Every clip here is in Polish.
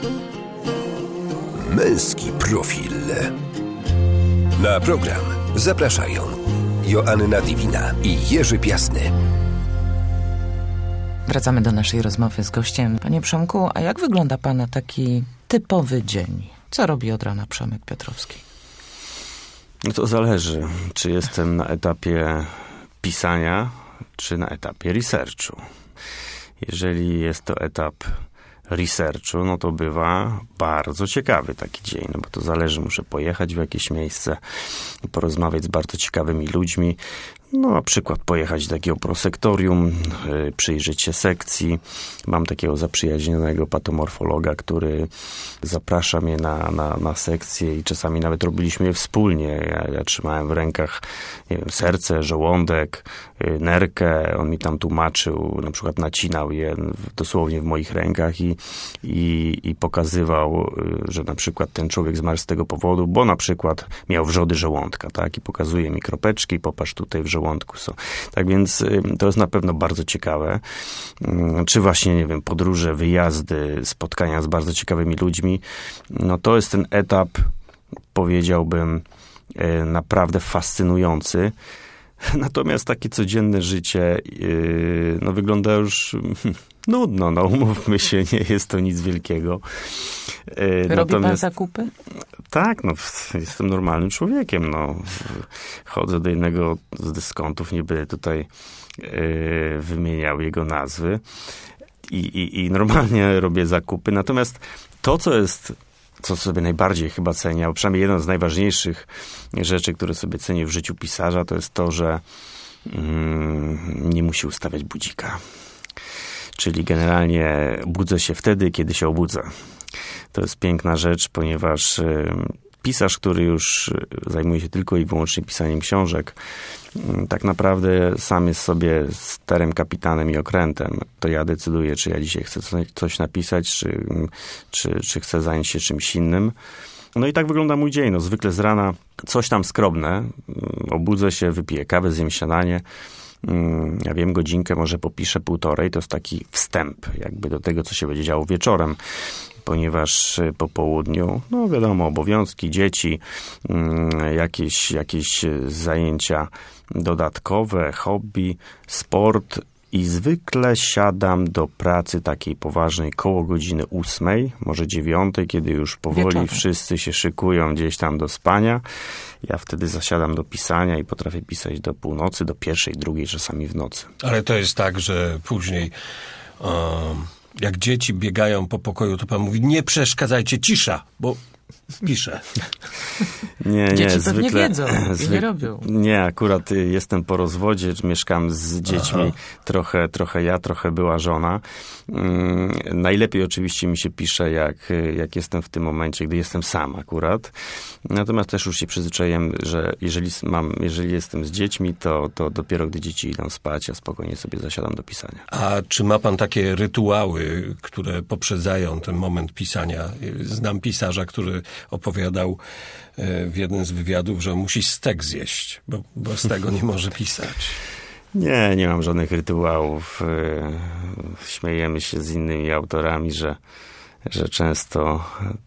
Męski profil. Na program zapraszają Joanna Diwina i Jerzy Piasny. Wracamy do naszej rozmowy z gościem. Panie Przemku, a jak wygląda pana taki typowy dzień? Co robi od rana Przemek Piotrowski? No to zależy, czy jestem na etapie pisania, czy na etapie researchu. Jeżeli jest to etap researchu, no to bywa bardzo ciekawy taki dzień, no bo to zależy, muszę pojechać w jakieś miejsce, porozmawiać z bardzo ciekawymi ludźmi, no na przykład pojechać do takiego prosektorium, przyjrzeć się sekcji. Mam takiego zaprzyjaźnionego patomorfologa, który zaprasza mnie na sekcję i czasami nawet robiliśmy je wspólnie. Ja trzymałem w rękach, nie wiem, serce, żołądek, nerkę. On mi tam tłumaczył, na przykład nacinał je dosłownie w moich rękach i pokazywał, że na przykład ten człowiek zmarł z tego powodu, bo na przykład miał wrzody żołądka, tak? I pokazuje mi kropeczki, popatrz tutaj w żołądku są. Tak więc to jest na pewno bardzo ciekawe. Czy właśnie, nie wiem, podróże, wyjazdy, spotkania z bardzo ciekawymi ludźmi. No to jest ten etap, powiedziałbym, naprawdę fascynujący. Natomiast takie codzienne życie no wygląda już nudno, no umówmy się, nie jest to nic wielkiego. Robi pan zakupy? Tak, no jestem normalnym człowiekiem, no. Chodzę do jednego z dyskontów, nie będę tutaj wymieniał jego nazwy i normalnie robię zakupy. Natomiast to, co sobie najbardziej chyba cenię, a przynajmniej jedna z najważniejszych rzeczy, które sobie cenię w życiu pisarza, to jest to, że nie musi ustawiać budzika. Czyli generalnie budzę się wtedy, kiedy się obudzę. To jest piękna rzecz, ponieważ pisarz, który już zajmuje się tylko i wyłącznie pisaniem książek, tak naprawdę sam jest sobie sterem, kapitanem i okrętem. To ja decyduję, czy ja dzisiaj chcę coś napisać, czy chcę zająć się czymś innym. No i tak wygląda mój dzień. No, zwykle z rana coś tam skrobne. Obudzę się, wypiję kawę, zjem śniadanie. Ja wiem, godzinkę, może popiszę, półtorej. To jest taki wstęp jakby do tego, co się będzie działo wieczorem. Ponieważ po południu, no wiadomo, obowiązki, dzieci, jakieś zajęcia dodatkowe, hobby, sport i zwykle siadam do pracy takiej poważnej koło godziny 8, może 9, kiedy już powoli wieczorem wszyscy się szykują gdzieś tam do spania. Ja wtedy zasiadam do pisania i potrafię pisać do północy, do 1, 2, czasami w nocy. Ale to jest tak, że później jak dzieci biegają po pokoju, to pan mówi, nie przeszkadzajcie, cisza, bo piszę. Nie, dzieci zwykle, pewnie wiedzą i nie robią. Nie, akurat jestem po rozwodzie, mieszkam z dziećmi, trochę ja, trochę była żona. Najlepiej oczywiście mi się pisze, jak jestem w tym momencie, gdy jestem sam akurat. Natomiast też już się przyzwyczaiłem, że jeżeli jestem z dziećmi, to dopiero gdy dzieci idą spać, ja spokojnie sobie zasiadam do pisania. A czy ma pan takie rytuały, które poprzedzają ten moment pisania? Znam pisarza, który opowiadał w jednym z wywiadów, że musi stek zjeść, bo z tego nie może pisać. Nie mam żadnych rytuałów. Śmiejemy się z innymi autorami, że często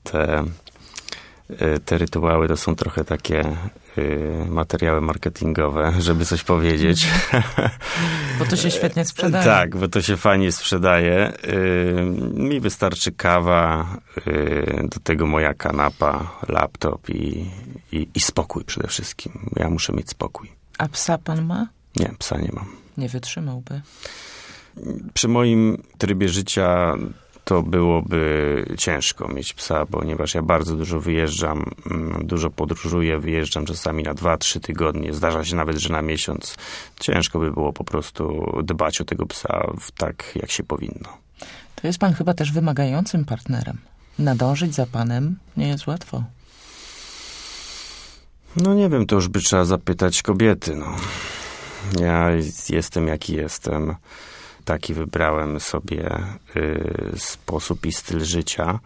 te rytuały to są trochę takie materiały marketingowe, żeby coś powiedzieć. Bo to się świetnie sprzedaje. Tak, bo to się fajnie sprzedaje. Mi wystarczy kawa, do tego moja kanapa, laptop i spokój przede wszystkim. Ja muszę mieć spokój. A psa pan ma? Nie, psa nie mam. Nie wytrzymałby. Przy moim trybie życia to byłoby ciężko mieć psa, ponieważ ja bardzo dużo wyjeżdżam, dużo podróżuję, wyjeżdżam czasami na 2-3 tygodnie, zdarza się nawet, że na miesiąc. Ciężko by było po prostu dbać o tego psa tak, jak się powinno. To jest pan chyba też wymagającym partnerem. Nadążyć za panem nie jest łatwo. No nie wiem, to już by trzeba zapytać kobiety, no. Ja jestem jaki jestem. Taki wybrałem sobie sposób i styl życia.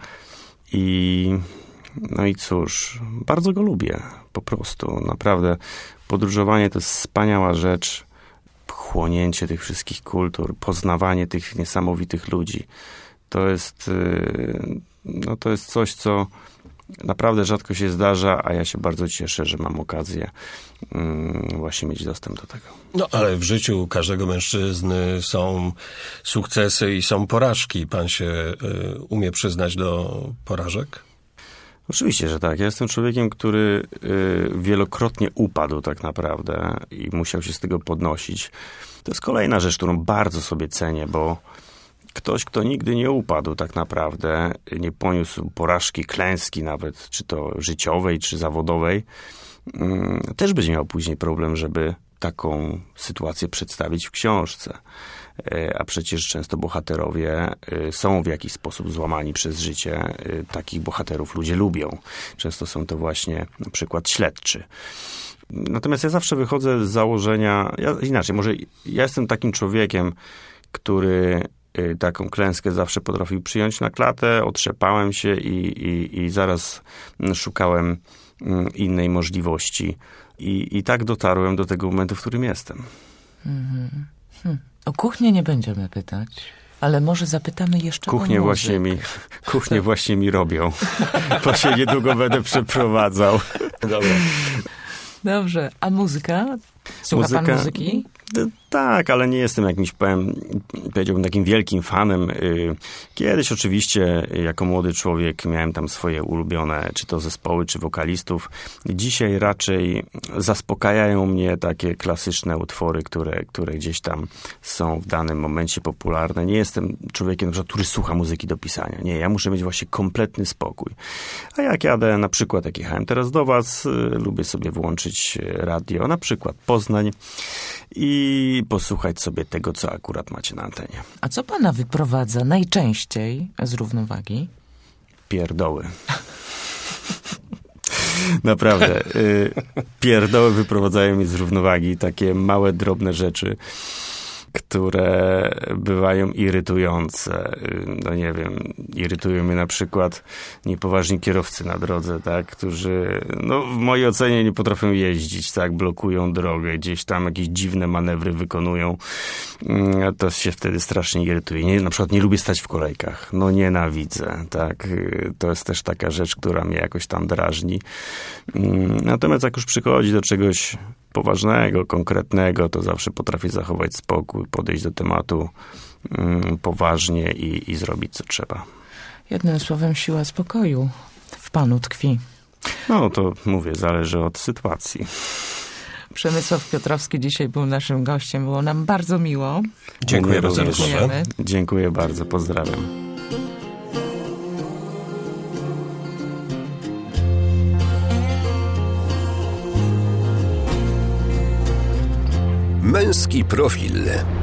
No i cóż, bardzo go lubię, po prostu. Naprawdę podróżowanie to jest wspaniała rzecz. Chłonięcie tych wszystkich kultur, poznawanie tych niesamowitych ludzi. To jest no to jest coś, co naprawdę rzadko się zdarza, a ja się bardzo cieszę, że mam okazję właśnie mieć dostęp do tego. No, ale w życiu każdego mężczyzny są sukcesy i są porażki. Pan się umie przyznać do porażek? Oczywiście, że tak. Ja jestem człowiekiem, który wielokrotnie upadł tak naprawdę i musiał się z tego podnosić. To jest kolejna rzecz, którą bardzo sobie cenię, bo ktoś, kto nigdy nie upadł tak naprawdę, nie poniósł porażki, klęski nawet, czy to życiowej, czy zawodowej, też będzie miał później problem, żeby taką sytuację przedstawić w książce. A przecież często bohaterowie są w jakiś sposób złamani przez życie. Takich bohaterów ludzie lubią. Często są to właśnie na przykład śledczy. Natomiast ja zawsze wychodzę z założenia, inaczej, może ja jestem takim człowiekiem, który taką klęskę zawsze potrafił przyjąć na klatę, otrzepałem się i zaraz szukałem innej możliwości. I tak dotarłem do tego momentu, w którym jestem. O kuchnię nie będziemy pytać, ale może zapytamy jeszcze Kuchnię o muzykę. właśnie mi robią, bo się niedługo będę przeprowadzał. Dobrze, a muzyka? Słucha pan muzyki? Tak, ale nie jestem jakimś, powiedziałbym, takim wielkim fanem. Kiedyś oczywiście jako młody człowiek miałem tam swoje ulubione, czy to zespoły, czy wokalistów. Dzisiaj raczej zaspokajają mnie takie klasyczne utwory, które gdzieś tam są w danym momencie popularne. Nie jestem człowiekiem, który słucha muzyki do pisania. Nie, ja muszę mieć właśnie kompletny spokój. A jak jadę, na przykład jak jechałem teraz do was, lubię sobie włączyć radio, na przykład Poznań i posłuchać sobie tego, co akurat macie na antenie. A co pana wyprowadza najczęściej z równowagi? Pierdoły. Naprawdę. Pierdoły wyprowadzają mnie z równowagi. Takie małe, drobne rzeczy, które bywają irytujące. No nie wiem, irytują mnie na przykład niepoważni kierowcy na drodze, tak, którzy no, w mojej ocenie nie potrafią jeździć, tak, blokują drogę, gdzieś tam jakieś dziwne manewry wykonują. To się wtedy strasznie irytuje. Na przykład nie lubię stać w kolejkach. No nienawidzę, tak. To jest też taka rzecz, która mnie jakoś tam drażni. Natomiast jak już przychodzi do czegoś poważnego, konkretnego, to zawsze potrafię zachować spokój, podejść do tematu poważnie i zrobić, co trzeba. Jednym słowem, siła spokoju w panu tkwi. No, to mówię, zależy od sytuacji. Przemysław Piotrowski dzisiaj był naszym gościem. Było nam bardzo miło. Dziękuję za rozmowę. Dziękuję bardzo, pozdrawiam. Męski profil.